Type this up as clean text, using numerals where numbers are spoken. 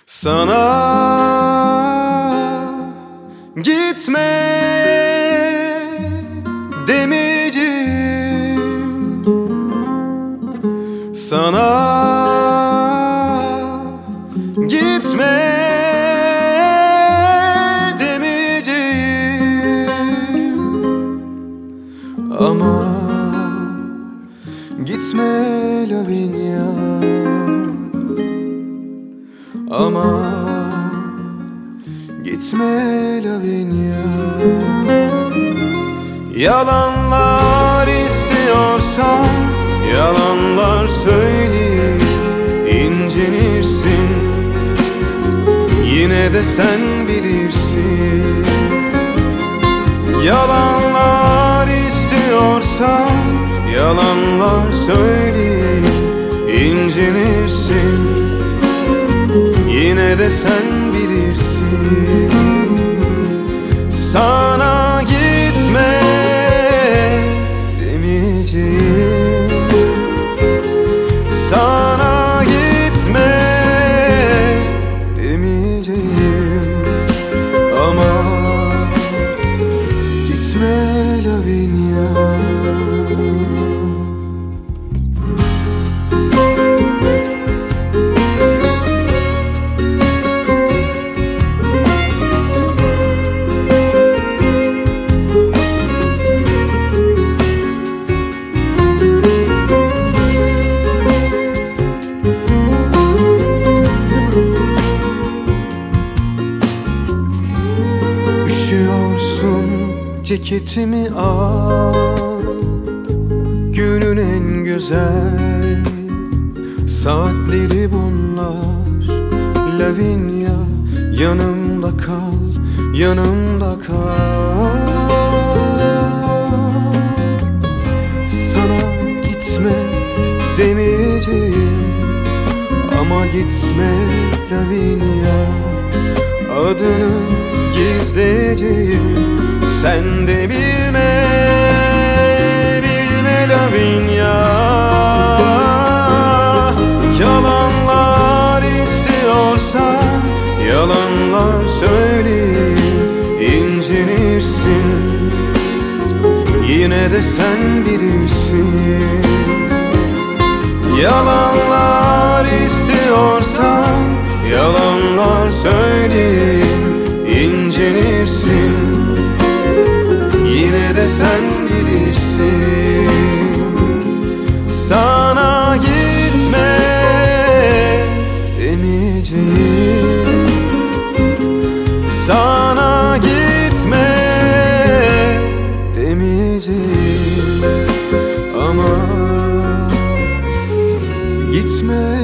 Sana gitme demeyeceğim, sana gitme demeyeceğim. Ama gitme Lavinia, ama gitme Lavinia. Yalanlar istiyorsan yalanlar söyleyip incinirsin. Yine de sen bilirsin. Yalanlar istiyorsan yalanlar söyleyip incinirsin. Yine de sen bilirsin. Sana gitme demeyeceğim, sana gitme demeyeceğim. Ama gitme Lavinia. Ceketimi al, günün en güzel saatleri bunlar. Lavinia, yanımda kal, yanımda kal. Sana gitme demeyeceğim, ama gitme Lavinia. Adını gizleyeceğim, sen de bilme, bilme Lavinia. Yalanlar istiyorsan yalanlar söyleyip incinirsin. Yine de sen bilirsin. Yalanlar istiyorsan yalanlar söyleyip incinirsin. Yine de sen bilirsin. Sana gitme demeyeceğim, sana gitme demeyeceğim. Ama gitme